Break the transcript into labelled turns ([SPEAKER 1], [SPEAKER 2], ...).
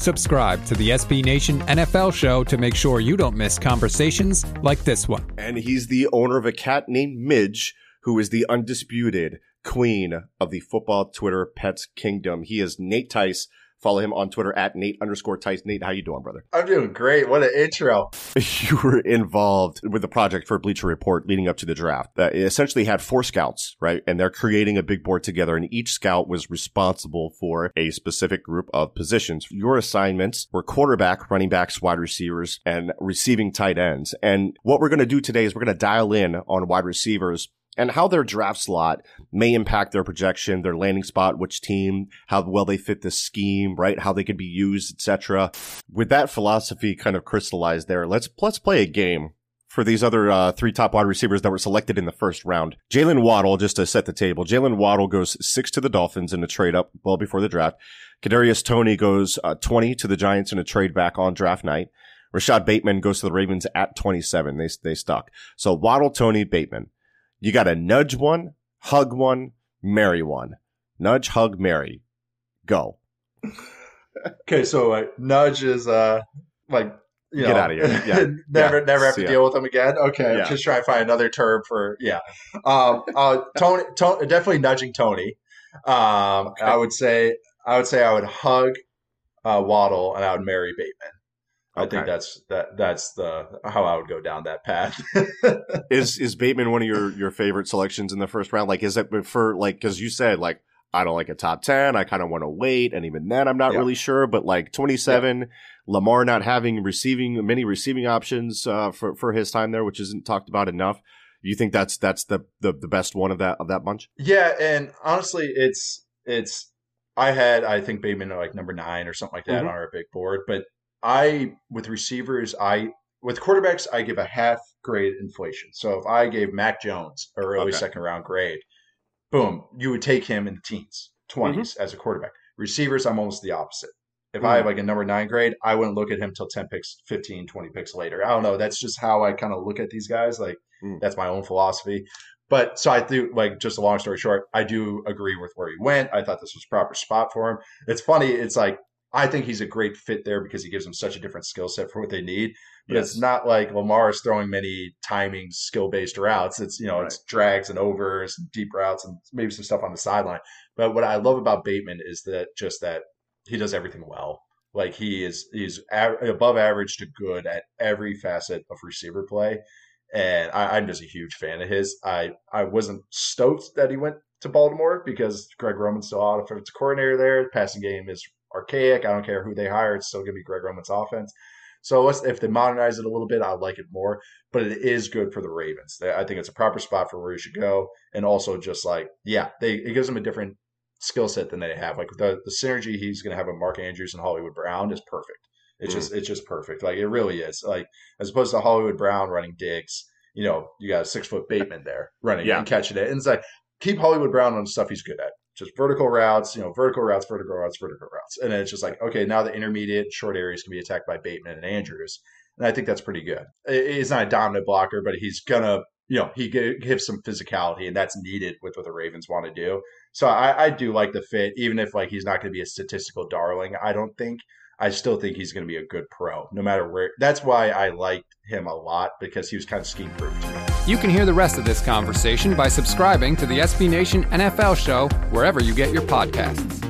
[SPEAKER 1] Subscribe to the SB Nation NFL show to make sure you don't miss conversations like this one.
[SPEAKER 2] And he's the owner of a cat named Midge, who is the undisputed queen of the football Twitter pets kingdom. He is Nate Tice. Follow him on Twitter at Nate_Tice. Nate, how you doing, brother?
[SPEAKER 3] I'm doing great. What an intro.
[SPEAKER 2] You were involved with the project for Bleacher Report leading up to the draft. That essentially had 4 scouts, right? And they're creating a big board together, and each scout was responsible for a specific group of positions. Your assignments were quarterback, running backs, wide receivers, and receiving tight ends. And what we're going to do today is we're going to dial in on wide receivers and how their draft slot may impact their projection, their landing spot, which team, how well they fit the scheme, right? How they could be used, etc. With that philosophy kind of crystallized there, let's play a game for these other 3 top wide receivers that were selected in the first round. Jalen Waddle, just to set the table, Jalen Waddle goes 6 to the Dolphins in a trade up well before the draft. Kadarius Toney goes 20 to the Giants in a trade back on draft night. Rashad Bateman goes to the Ravens at 27. They stuck. So Waddle, Toney, Bateman. You got to nudge one, hug one, marry one. Nudge, hug, marry. Go.
[SPEAKER 3] Okay, so nudge is get
[SPEAKER 2] out of here. Yeah.
[SPEAKER 3] never have to deal with them again. Okay, I'm just trying to find another term for Tony, definitely nudging Tony. Okay. I would say I would hug Waddle and I would marry Bateman. I think that's how I would go down that path.
[SPEAKER 2] Is Bateman one of your favorite selections in the first round? Like, is it for because you said I don't like a top 10. I kind of want to wait, and even then I'm not really sure. But 27, Lamar not having many receiving options for his time there, which isn't talked about enough. You think that's the best one of that bunch?
[SPEAKER 3] Yeah, and honestly, it's I think Bateman number 9 or something like that on our big board, but. With receivers, with quarterbacks, I give a half grade inflation. So if I gave Mac Jones a early second round grade, boom, you would take him in the teens, 20s as a quarterback. Receivers, I'm almost the opposite. If I have a number 9 grade, I wouldn't look at him till 10 picks, 15, 20 picks later. I don't know. That's just how I kind of look at these guys. That's my own philosophy. But so I do just a long story short, I do agree with where he went. I thought this was a proper spot for him. It's funny. It's I think he's a great fit there because he gives them such a different skill set for what they need. But it's not like Lamar is throwing many timing skill-based routes. It's, it's drags and overs, and deep routes, and maybe some stuff on the sideline. But what I love about Bateman is that he does everything well. He's above average to good at every facet of receiver play. And I'm just a huge fan of his. I wasn't stoked that he went to Baltimore because Greg Roman's still offensive coordinator there. The passing game is archaic. I don't care who they hire. It's still going to be Greg Roman's offense. So if they modernize it a little bit, I like it more. But it is good for the Ravens. I think it's a proper spot for where you should go. And also just it gives them a different skill set than they have. The synergy he's going to have with Mark Andrews and Hollywood Brown is perfect. It's just perfect. It really is. As opposed to Hollywood Brown running digs, you got a 6-foot Bateman there running and catching it. And it's keep Hollywood Brown on the stuff he's good at. Just vertical routes, vertical routes. And then it's just now the intermediate short areas can be attacked by Bateman and Andrews. And I think that's pretty good. He's not a dominant blocker, but he's going to, he gives some physicality, and that's needed with what the Ravens want to do. So I do like the fit, even if he's not going to be a statistical darling, I don't think. I still think he's going to be a good pro, no matter where. That's why I liked him a lot, because he was kind of scheme-proof to me.
[SPEAKER 1] You can hear the rest of this conversation by subscribing to the SB Nation NFL show wherever you get your podcasts.